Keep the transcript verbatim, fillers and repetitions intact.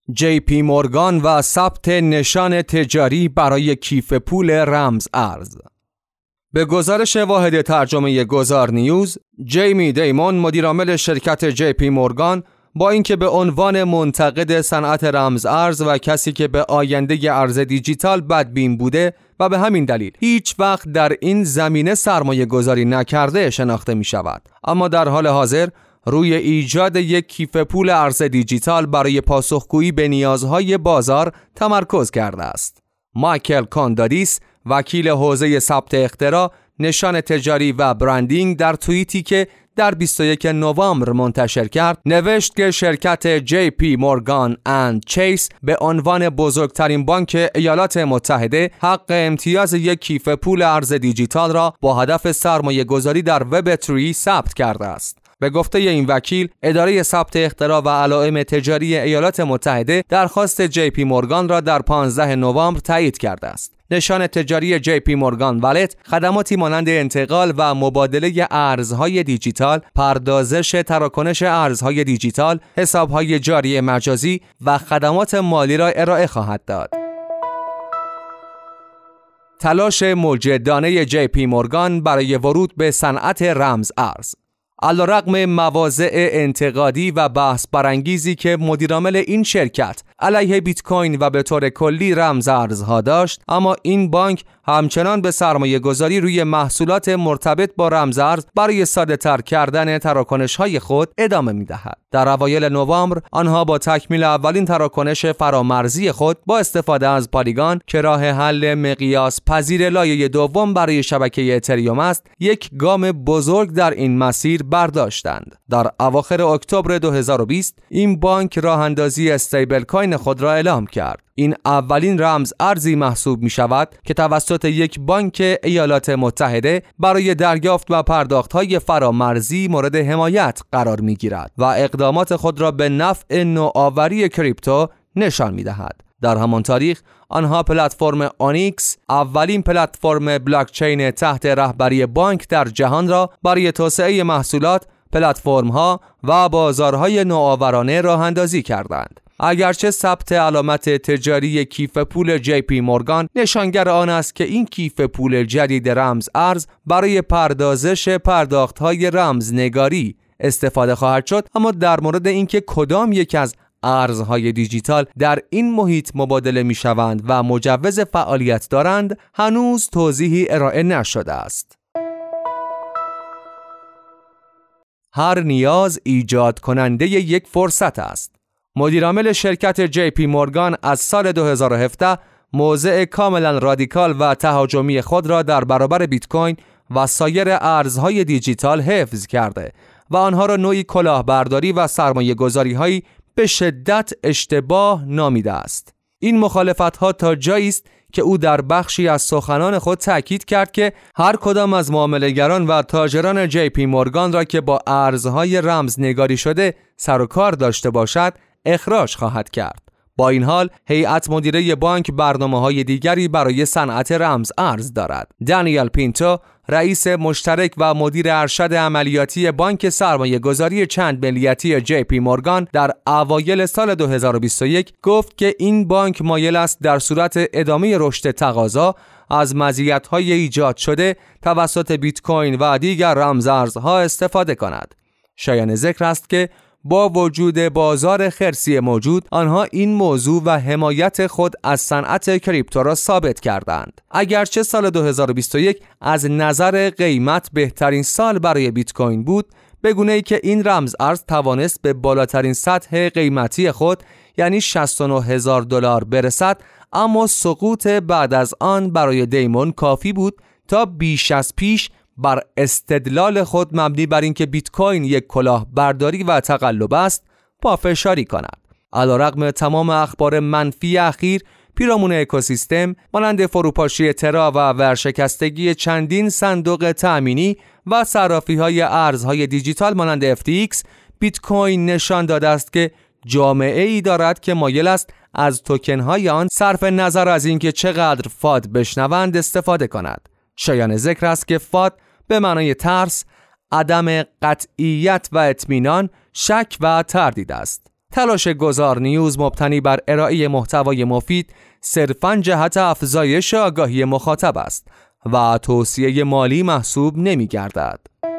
جی پی مورگان و ثبت نشان تجاری برای کیف پول رمز ارز. به گزارش واحد ترجمه گذار نیوز، جیمی دیمون مدیرعامل شرکت جی پی مورگان با اینکه به عنوان منتقد صنعت رمز ارز و کسی که به آینده ارز دیجیتال بدبین بوده و به همین دلیل هیچ وقت در این زمینه سرمایه گذاری نکرده شناخته می شود، اما در حال حاضر روی ایجاد یک کیف پول ارز دیجیتال برای پاسخگویی به نیازهای بازار تمرکز کرده است. مایکل کاندادیس، وکیل حوزه ثبت اختراع، نشان تجاری و برندینگ، در توییتی که در بیست و یکم نوامبر منتشر کرد نوشت که شرکت جی پی مورگان اند چیس به عنوان بزرگترین بانک ایالات متحده حق امتیاز یک کیف پول ارز دیجیتال را با هدف سرمایه گذاری در وب تری ثبت کرده است. به گفته این وکیل، اداره ثبت اختراع و علائم تجاری ایالات متحده درخواست جی پی مورگان را در پانزدهم نوامبر تایید کرده است. نشان تجاری جی پی مورگان والت خدماتی مانند انتقال و مبادله ارزهای دیجیتال، پردازش تراکنش ارزهای دیجیتال، حسابهای جاری مجازی و خدمات مالی را ارائه خواهد داد. تلاش موجدانه جی پی مورگان برای ورود به صنعت رمز ارز. علیرغم مواضع انتقادی و بحث برانگیزی که مدیرعامل این شرکت علیه بیت کوین و به طور کلی رمز ارزها داشت، اما این بانک همچنان به سرمایه گذاری روی محصولات مرتبط با رمز ارز برای ساده تر کردن تراکنش های خود ادامه می دهد. در اوایل نوامبر آنها با تکمیل اولین تراکنش فرامرزی خود با استفاده از پالیگان که راه حل مقیاس پذیر لایه دوم برای شبکه اتریوم است، یک گام بزرگ در این مسیر برداشتند. در اواخر اکتبر دو هزار و بیست این بانک راه اندازی استیبل کوین خود را اعلام کرد. این اولین رمز ارزی محسوب می شود که توسط یک بانک ایالات متحده برای دریافت و پرداخت‌های فرامرزی مورد حمایت قرار می گیرد و اقدامات خود را به نفع نوآوری کریپتو نشان می دهد. در همان تاریخ آنها پلتفرم اونیکس، اولین پلتفرم بلاکچین تحت رهبری بانک در جهان را برای توسعه محصولات، پلتفرم‌ها و بازارهای نوآورانه راه اندازی کردند. اگرچه ثبت علامت تجاری کیف پول جی پی مورگان نشانگر آن است که این کیف پول جدید رمز ارز برای پردازش پرداخت‌های رمزنگاری استفاده خواهد شد، اما در مورد اینکه کدام یک از ارزهای دیجیتال در این محیط مبادله می شوند و مجوز فعالیت دارند هنوز توضیحی ارائه نشده است. هر نیاز ایجاد کننده یک فرصت است. مدیرعامل شرکت جی پی مورگان از سال دو هزار و هفده موضع کاملا رادیکال و تهاجمی خود را در برابر بیت کوین و سایر ارزهای دیجیتال حفظ کرده و آنها را نوعی کلاهبرداری و سرمایه گذاری هایی به شدت اشتباه نامیده است. این مخالفت‌ها تا جایی است که او در بخشی از سخنان خود تأکید کرد که هر کدام از معامله‌گران و تاجران جی پی مورگان را که با ارزهای رمزنگاری شده سر و کار داشته باشد اخراج خواهد کرد. با این حال هیئت مدیره بانک برنامه‌های دیگری برای صنعت رمز ارز دارد. دانیل پینتو، رئیس مشترک و مدیر ارشد عملیاتی بانک سرمایه گذاری چند ملیتی جی پی مورگان در اوایل سال دو هزار و بیست و یک گفت که این بانک مایل است در صورت ادامه رشد تقاضا از مزیت‌های ایجاد شده توسط بیت کوین و دیگر رمز ارزها استفاده کند. شایان ذکر است که با وجود بازار خرسی موجود، آنها این موضوع و حمایت خود از صنعت کریپتو را ثابت کردند. اگرچه سال دو هزار و بیست و یک از نظر قیمت بهترین سال برای بیت کوین بود، به گونه‌ای که این رمز ارز توانست به بالاترین سطح قیمتی خود یعنی شصت و نه هزار دلار برسد، اما سقوط بعد از آن برای دیمون کافی بود تا بیش از پیش بر استدلال خود مبنی بر اینکه بیت کوین یک کلاهبرداری و تقلب است پافشاری کند. علیرغم تمام اخبار منفی اخیر پیرامون اکوسیستم مانند فروپاشی ترا و ورشکستگی چندین صندوق تأمینی و صرافی‌های ارزهای دیجیتال مانند اف تی ایکس، بیت کوین نشان داده است که جامعه‌ای دارد که مایل است از توکن‌های آن صرف نظر از اینکه چقدر فاد بشنوند استفاده کند. شایان ذکر است که فاد به معنای ترس، عدم قطعیت و اطمینان، شک و تردید است. تلاش گذار نیوز مبتنی بر ارائه محتوای مفید صرفاً جهت افزایش آگاهی مخاطب است و توصیه مالی محسوب نمی‌گردد.